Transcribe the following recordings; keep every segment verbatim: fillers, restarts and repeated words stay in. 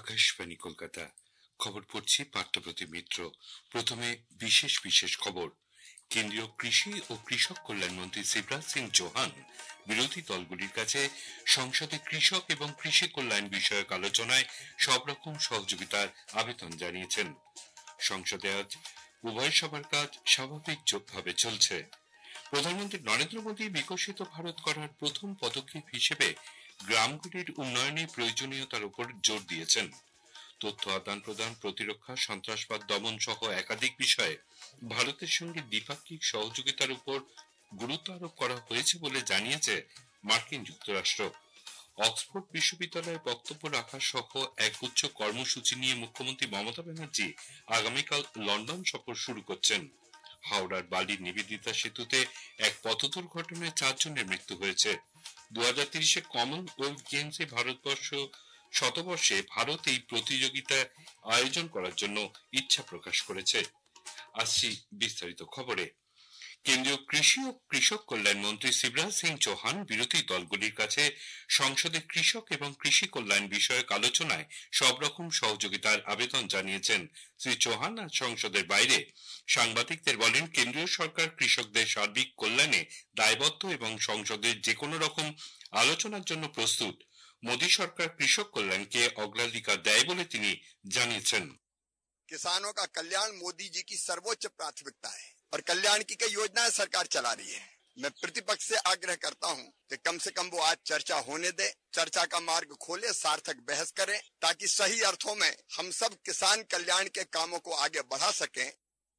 আকাশবাণী কলকাতা। খবর পড়ছি পার্থপ্রতিম মিত্র। প্রথমে বিশেষ বিশেষ খবর। কেন্দ্রীয় কৃষি ও কৃষক কল্যাণ মন্ত্রী শিবরাজ সিং চৌহান বিরোধী দলগুলির কাছে সংসদে কৃষক এবং কৃষি কল্যাণ বিষয়ক আলোচনায় সব রকম সহযোগিতার আবেদন জানিয়েছেন। সংসদে আজ উভয় সভার কাজ স্বাভাবিকভাবে চলছে। প্রধানমন্ত্রী নরেন্দ্র মোদী বিকশিত ভারত করার প্রথম পদক্ষেপ হিসেবে গ্রামগুলির উন্নয়নের প্রয়োজনীয়তার উপর জোর দিয়েছেন। তথ্য আদান প্রদান, প্রতিরক্ষা, সন্ত্রাসবাদ দমন সহ একাধিক বিষয়ে ভারতের সঙ্গে দ্বিপাক্ষিক সহযোগিতার উপর গুরুত্ব আরোপ করা হয়েছে বলে জানিয়েছে মার্কিন যুক্তরাষ্ট্র। অক্সফোর্ড বিশ্ববিদ্যালয়ে বক্তব্য রাখা সহ এক উচ্চ কর্মসূচি নিয়ে মুখ্যমন্ত্রী মমতা ব্যানার্জি আগামীকাল লন্ডন সফর শুরু করছেন। হাওড়ার বালির নিবেদিতা সেতুতে এক পথ দুর্ঘটনায় চারজনের মৃত্যু হয়েছে। দু হাজার তিরিশে কমনওয়েলথ গেমসে ভারতবর্ষ শতবর্ষে ভারত এই প্রতিযোগিতা আয়োজন করার জন্য ইচ্ছা প্রকাশ করেছে। আসছি বিস্তারিত খবরে। কেন্দ্রীয় কৃষি ও কৃষক কল্যাণ মন্ত্রী শিবরাজ সিং চৌহান বিরোধী দলগুলির কাছে সংসদে কৃষক এবং কৃষি কল্যাণ বিষয়ক আলোচনায় সব রকম সহযোগিতার আবেদন জানিয়েছেন। শ্রী চৌহান আজ সংসদের বাইরে সাংবাদিকদের বলেন, কেন্দ্রীয় সরকার কৃষকদের সার্বিক কল্যাণে দায়বদ্ধ এবং সংসদের যে কোনো রকম আলোচনার জন্য প্রস্তুত। মোদী সরকার কৃষক কল্যাণকে অগ্রাধিকার দেয় বলে তিনি জানিয়েছেন। किसानों का कल्याण मोदी जी की सर्वोच्च प्राथमिकता है और कल्याण की कई योजनाएं सरकार चला रही है। मैं प्रतिपक्ष से आग्रह करता हूं कि कम से कम वो आज चर्चा होने दे, चर्चा का मार्ग खोले, सार्थक बहस करें, ताकि सही अर्थों में हम सब किसान कल्याण के कामों को आगे बढ़ा सकें।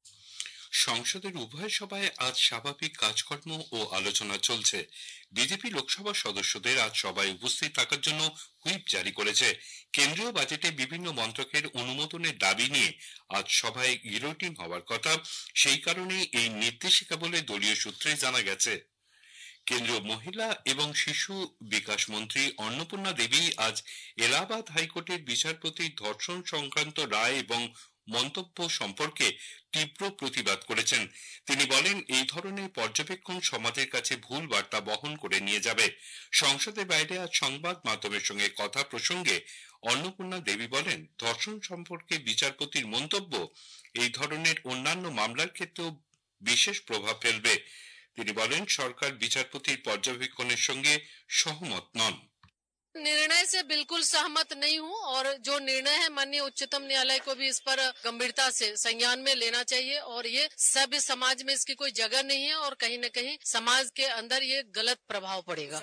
সংসদের উভয় সভায় আজ স্বাভাবিক কাজকর্ম ও আলোচনা চলছে। বিজেপি লোকসভা সদস্যদের আজ সভায় উপস্থিত থাকার জন্য হুইপ জারি করেছে। কেন্দ্রীয় বাজেটে বিভিন্ন মন্ত্রকের অনুমোদনের দাবি নিয়ে আজ সভায় গিলোটিন হওয়ার কথা, সেই কারণে এই নির্দেশিকা বলে দলীয় সূত্রে জানা গেছে। কেন্দ্রীয় মহিলা এবং শিশু বিকাশ মন্ত্রী অন্নপূর্ণা দেবী আজ এলাহাবাদ হাইকোর্টের বিচারপতি ধর্ষণ সংক্রান্ত রায় এবং মন্তব্য সম্পর্কে তীব্র প্রতিবাদ করেছেন। তিনি বলেন, এই ধরনের পর্যবেক্ষণ সমাজের কাছে ভুল বার্তা বহন করে নিয়ে যাবে। সংসদের বাইরে আজ সংবাদ মাধ্যমের সঙ্গে কথা প্রসঙ্গে অন্নপূর্ণা দেবী বলেন, ধর্ষণ সম্পর্কে বিচারপতির মন্তব্য এই ধরনের অন্যান্য মামলার ক্ষেত্রেও বিশেষ প্রভাব ফেলবে। তিনি বলেন, সরকার বিচারপতির পর্যবেক্ষণের সঙ্গে সহমত নন। निर्णय से बिल्कुल सहमत नहीं हूं और जो निर्णय है माननीय उच्चतम न्यायालय को भी इस पर गंभीरता से संज्ञान में लेना चाहिए और ये सभ्य समाज में इसकी कोई जगह नहीं है और कहीं न कहीं समाज के अंदर ये गलत प्रभाव पड़ेगा।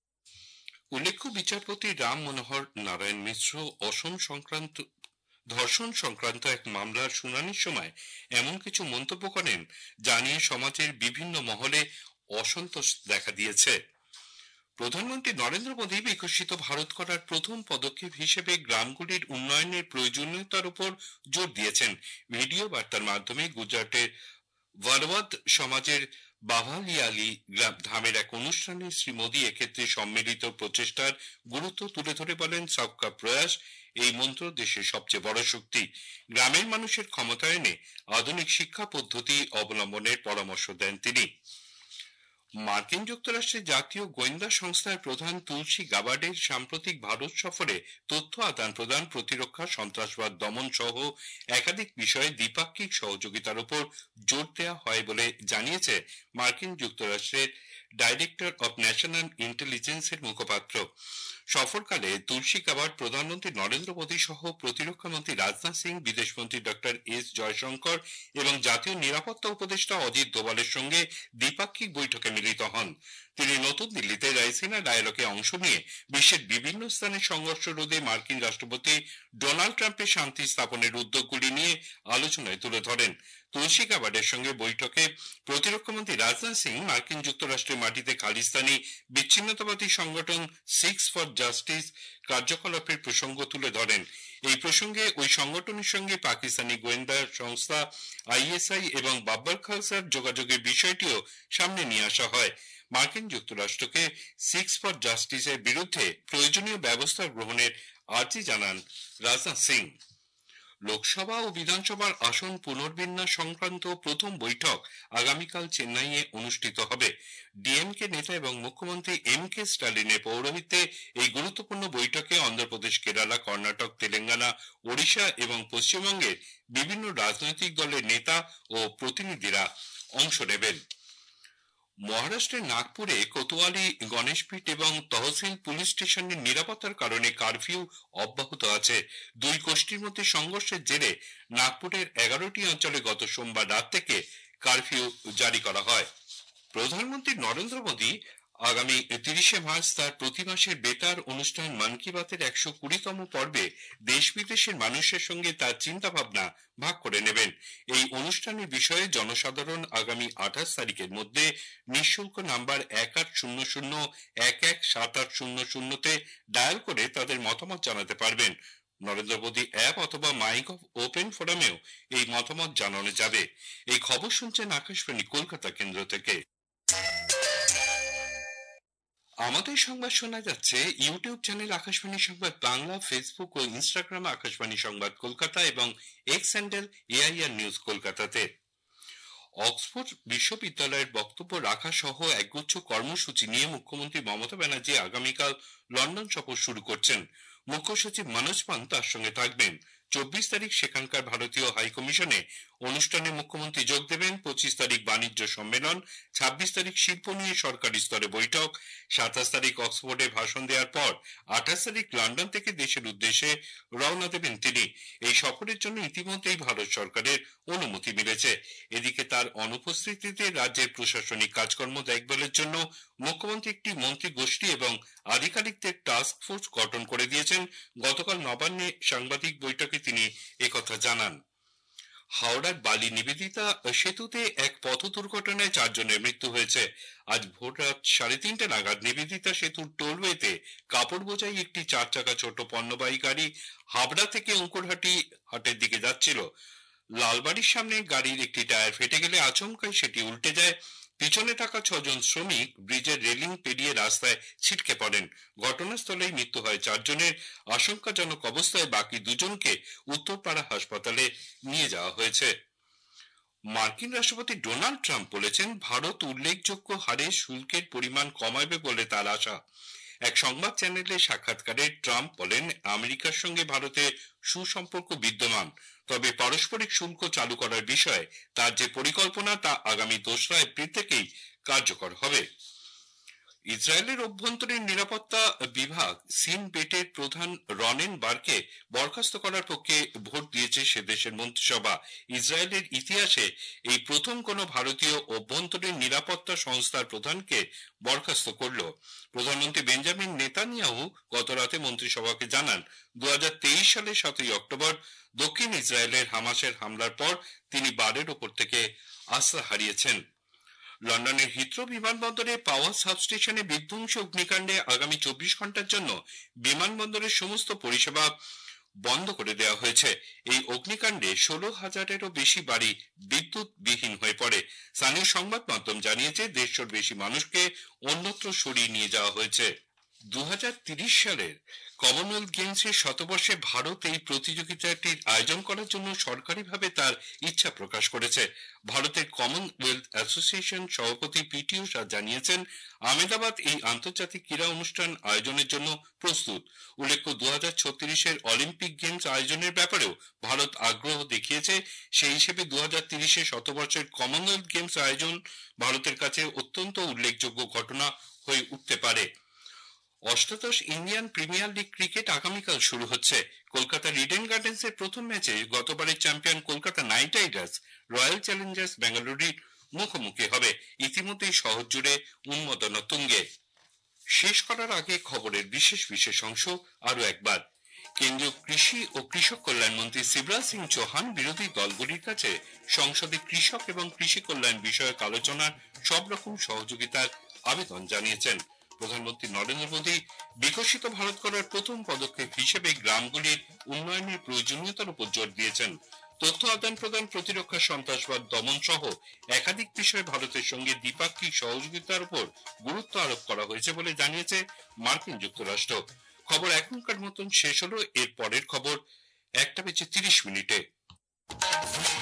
उल्लेख्य বিচারপতি রাম মনোহর নারায়ণ মিশ্র অসম সংক্রান্ত ধর্ষণ সংক্রান্ত এক মামলার শুনানির সময় এমন কিছু মন্তব্য করেন যা নিয়ে সমাজের বিভিন্ন মহলে অসন্তোষ দেখা দিয়েছে। প্রধানমন্ত্রী নরেন্দ্র মোদী বিকশিত ভারত করার প্রথম পদক্ষেপ হিসেবে গ্রামগুলির উন্নয়নের প্রয়োজনীয়তার উপর জোর দিয়েছেন। ভিডিও বার্তার মাধ্যমে গুজরাটের বরওয়াদ সমাজের বাভালিয়ালি গ্রাম ধামের এক অনুষ্ঠানে শ্রী মোদী এক্ষেত্রে সম্মিলিত প্রচেষ্টার গুরুত্ব তুলে ধরে বলেন, সবকা প্রয়াস এই মন্ত্র দেশের সবচেয়ে বড় শক্তি। গ্রামের মানুষের ক্ষমতায়নে আধুনিক শিক্ষা পদ্ধতি অবলম্বনের পরামর্শ দেন তিনি। মার্কিন যুক্তরাষ্ট্রের জাতীয় গোয়েন্দা সংস্থার প্রধান তুলসী গাবার্ডের সাম্প্রতিক ভারত সফরে তথ্য আদান প্রদান, প্রতিরক্ষা, সন্ত্রাসবাদ দমন সহ একাধিক বিষয়ে দ্বিপাক্ষিক সহযোগিতার উপর জোর দেওয়া হয় বলে জানিয়েছে মার্কিন যুক্তরাষ্ট্রের ডাইরেক্টর অব ন্যাশনাল ইন্টেলিজেন্সের মুখপাত্র। সফরকালে তুলসী গাবার্ড প্রধানমন্ত্রী নরেন্দ্র মোদী সহ প্রতিরক্ষা মন্ত্রী রাজনাথ সিং, বিদেশমন্ত্রী ডক্টর এস জয়শঙ্কর এবং জাতীয় নিরাপত্তা উপদেষ্টা অজিত দোভালের সঙ্গে দ্বিপাক্ষিক বৈঠকে মিলিত হন। তিনি নতুন দিল্লিতে রাইসিনা ডায়ালগে অংশ নিয়ে বিশ্বের বিভিন্ন স্থানে সংঘর্ষ রোধে মার্কিন রাষ্ট্রপতি ডোনাল্ড ট্রাম্পের শান্তি স্থাপনের উদ্যোগগুলি নিয়ে আলোচনায় তুলে ধরেন। তুলসী গাবার্ডের সঙ্গে বৈঠকে প্রতিরক্ষামন্ত্রী রাজনাথ সিং মার্কিন যুক্তরাষ্ট্রের মাটিতে খালিস্তানি বিচ্ছিন্নতাবাদী সংগঠন সিক্স ফর জাস্টিস কার্যকলাপের প্রসঙ্গ তুলে ধরেন। এই প্রসঙ্গে ওই সংগঠনের সঙ্গে পাকিস্তানি গোয়েন্দা সংস্থা আইএসআই এবং বাব্বার খালসার যোগাযোগের বিষয়টিও সামনে নিয়ে আসা হয়। মার্কিন যুক্তরাষ্ট্রকে সিক্স ফর জাস্টিসের বিরুদ্ধে প্রয়োজনীয় ব্যবস্থা গ্রহণের আর্জি জানান রাজনাথ সিং। লোকসভা ও বিধানসভার আসন পুনর্বিন্যাস সংক্রান্ত প্রথম বৈঠক আগামীকাল চেন্নাইয়ে অনুষ্ঠিত হবে। ডিএমকে নেতা এবং মুখ্যমন্ত্রী এম কে স্টালিনের পৌরোহিত্যে এই গুরুত্বপূর্ণ বৈঠকে অন্ধ্রপ্রদেশ, কেরালা, কর্ণাটক, তেলেঙ্গানা, ওড়িশা এবং পশ্চিমবঙ্গের বিভিন্ন রাজনৈতিক দলের নেতা ও প্রতিনিধিরা অংশ নেবেন। মহারাষ্ট্রের নাগপুরে কোতোয়ালি গণেশপীঠ এবং তহসিল পুলিশ স্টেশনের নিরাপত্তার কারণে কারফিউ অব্যাহত আছে। দুই গোষ্ঠীর মধ্যে সংঘর্ষের জেরে নাগপুরের এগারোটি অঞ্চলে গত সোমবার রাত থেকে কারফিউ জারি করা হয়। প্রধানমন্ত্রী নরেন্দ্র মোদী আগামী তিরিশে মার্চ তার প্রতি মাসের বেতার অনুষ্ঠান মন কি বাতের একশো কুড়িতম পর্বে দেশ বিদেশের মানুষের সঙ্গে তার চিন্তা ভাবনা ভাগ করে নেবেন। এই অনুষ্ঠানের বিষয়ে জনসাধারণ আগামী আঠাশ তারিখের মধ্যে নিঃশুল্ক নাম্বার এক আট শূন্য শূন্য এক এক সাত আট শূন্য শূন্যতে ডায়াল করে তাদের মতামত জানাতে পারবেন। নরেন্দ্র মোদী অ্যাপ অথবা মাইগভ ওপেন ফোরামেও এই মতামত জানানো যাবে। এই খবর শুনছেন আকাশবাণী কলকাতা কেন্দ্র থেকে। আমাদের সংবাদ শোনা যাচ্ছে ইউটিউব চ্যানেল আকাশবাণী সংবাদ বাংলা, ফেসবুক ও ইনস্টাগ্রাম আকাশবাণী সংবাদ কলকাতা এবং এক্স হ্যান্ডেল এআইআর নিউজ কলকাতাতে। অক্সফোর্ড বিশ্ববিদ্যালয়ের বক্তব্য রাখা সহ একগুচ্ছ কর্মসূচি নিয়ে মুখ্যমন্ত্রী মমতা ব্যানার্জি আগামীকাল লন্ডন সফর শুরু করছেন। মুখ্য সচিব মনোজ পান তার সঙ্গে থাকবেন। চব্বিশ তারিখ সেখানকার ভারতীয় হাইকমিশনে অনুষ্ঠানে মুখ্যমন্ত্রী যোগ দেবেন। পঁচিশ তারিখ বাণিজ্য সম্মেলন, ছাব্বিশ তারিখ শিল্প নিয়ে সরকারি স্তরে বৈঠক, সাতাশ তারিখ অক্সফোর্ডে ভাষণ দেওয়ার পর আঠাশ তারিখ লন্ডন থেকে দেশের উদ্দেশ্যে রওনা দেবেন তিনি। এই সফরের জন্য ইতিমধ্যেই ভারত সরকারের অনুমতি মিলেছে। এদিকে তার অনুপস্থিতিতে রাজ্যের প্রশাসনিক কাজকর্ম দেখভালের জন্য মুখ্যমন্ত্রী একটি মন্ত্রী গোষ্ঠী এবং আধিকারিকদের টাস্ক ফোর্স গঠন করে দিয়েছেন। গতকাল নবান্নে সাংবাদিক বৈঠকে তিনি একথা জানান। হাওড়ার বালি নিবেদিতা সেতুতে এক পথ দুর্ঘটনায় চারজনের মৃত্যু হয়েছে। আজ ভোর রাত সাড়ে তিনটে নাগাদ নিবেদিতা সেতুর টোলওয়েতে কাপড় বোঝাই একটি চার চাকা ছোট পণ্যবাহী গাড়ি হাবড়া থেকে অঙ্কুরহাটি হাটের দিকে যাচ্ছিল। লালবাড়ির সামনে গাড়ির একটি টায়ার ফেটে গেলে আচমকাই সেটি উল্টে যায়। পিছনে থাকা ছজন শ্রমিক ব্রিজের রেলিং পেরিয়ে রাস্তায় ছিটকে পড়েন। ঘটনাস্থলেই মৃত্যু হয় চারজনের। আশঙ্কাজনক অবস্থায় বাকি দুজনকে উত্তরপাড়া হাসপাতালে নিয়ে যাওয়া হয়েছে। মার্কিন রাষ্ট্রপতি ডোনাল্ড ট্রাম্প বলেছেন ভারত উল্লেখযোগ্য হারে শুল্কের পরিমাণ কমাবে বলে তার আশা। এক সংবাদ চ্যানেলে সাক্ষাৎকারে ট্রাম্প বলেন আমেরিকার সঙ্গে ভারতের সুসম্পর্ক বিদ্যমান, তবে পারস্পরিক শুল্ক চালু করার বিষয়ে তার যে পরিকল্পনা তা আগামী দোসরা এপ্রিল থেকেই কার্যকর হবে। ইসরায়েলের অভ্যন্তরীণ নিরাপত্তা বিভাগ সিন বেটের প্রধান রনেন বারকে বরখাস্ত করার পক্ষে ভোট দিয়েছে সে দেশের মন্ত্রিসভা। ইসরায়েলের ইতিহাসে এই প্রথম কোনো ভারতীয় অভ্যন্তরীণ নিরাপত্তা সংস্থার প্রধানকে বরখাস্ত করল। প্রধানমন্ত্রী বেঞ্জামিন নেতানিয়াহু গত রাতে মন্ত্রিসভাকে জানান দু হাজার তেইশ সালের সাতই অক্টোবর দক্ষিণ ইসরায়েলের হামাসের হামলার পর তিনি বারের ওপর থেকে আস্থা হারিয়েছেন। লন্ডনের হিথ্রো বিমানবন্দরে পাওয়ার সাবস্টেশনে বিধ্বংসী অগ্নিকাণ্ডে আগামী চব্বিশ ঘন্টার জন্য বিমানবন্দরের সমস্ত পরিষেবা বন্ধ করে দেওয়া হয়েছে। এই অগ্নিকাণ্ডে ষোলো হাজারেরও বেশি বাড়ি বিদ্যুৎ বিহীন হয়ে পড়ে। স্থানীয় সংবাদ মাধ্যম জানিয়েছে দেড়শোর বেশি মানুষকে অন্যত্র সরিয়ে নিয়ে যাওয়া হয়েছে। দু হাজার তিরিশ সালের কমনওয়েলথ গেমসের শতবর্ষে ভারত এই প্রতিযোগিতাটির আয়োজন করার জন্য সরকারিভাবে তার ইচ্ছা প্রকাশ করেছে। ভারতের কমনওয়েলথ অ্যাসোসিয়েশন সভাপতি পিটি উষা জানিয়েছেন আহমেদাবাদ এই আন্তর্জাতিক ক্রীড়া অনুষ্ঠান আয়োজনের জন্য প্রস্তুত। উল্লেখ্য দু হাজার ছত্রিশের অলিম্পিক গেমস আয়োজনের ব্যাপারেও ভারত আগ্রহ দেখিয়েছে। সেই হিসেবে দু হাজার তিরিশের শতবর্ষের কমনওয়েলথ গেমস আয়োজন ভারতের কাছে অত্যন্ত উল্লেখযোগ্য ঘটনা হয়ে উঠতে পারে। অষ্টাদশ ইন্ডিয়ান প্রিমিয়ার লিগ ক্রিকেট আগামীকাল শুরু হচ্ছে। কলকাতার ইডেন গার্ডেন্সের প্রথম ম্যাচে গতবারের champion Kolkata Knight Riders Royal Challengers বেঙ্গালুরুর মুখোমুখি হবে। ইতিমধ্যেই শহর জুড়ে উন্মাদনা তুঙ্গে। শেষ করার আগে খবরের বিশেষ বিশেষ অংশ আরো একবার। কেন্দ্রীয় কৃষি ও কৃষক কল্যাণ মন্ত্রী শিবরাজ সিং চৌহান বিরোধী দলগুলির কাছে সংসদে কৃষক এবং কৃষি কল্যাণ বিষয়ক আলোচনার সব রকম সহযোগিতার আবেদন জানিয়েছেন। প্রধানমন্ত্রী নরেন্দ্র মোদী বিকশিত ভারত করার প্রথম পদক্ষেপ হিসেবে গ্রামগুলির উন্নয়নের প্রয়োজনীয়তার উপর জোর দিয়েছেন। তথ্য আদান প্রদান, প্রতিরক্ষা, সন্ত্রাসবাদ দমন সহ একাধিক বিষয়ে ভারতের সঙ্গে দ্বিপাক্ষিক সহযোগিতার উপর গুরুত্ব আরোপ করা হয়েছে বলে জানিয়েছে মার্কিন যুক্তরাষ্ট্র। খবর এখনকার মতন শেষ হলো। এর পরের খবর একটা বেজে তিরিশ মিনিটে।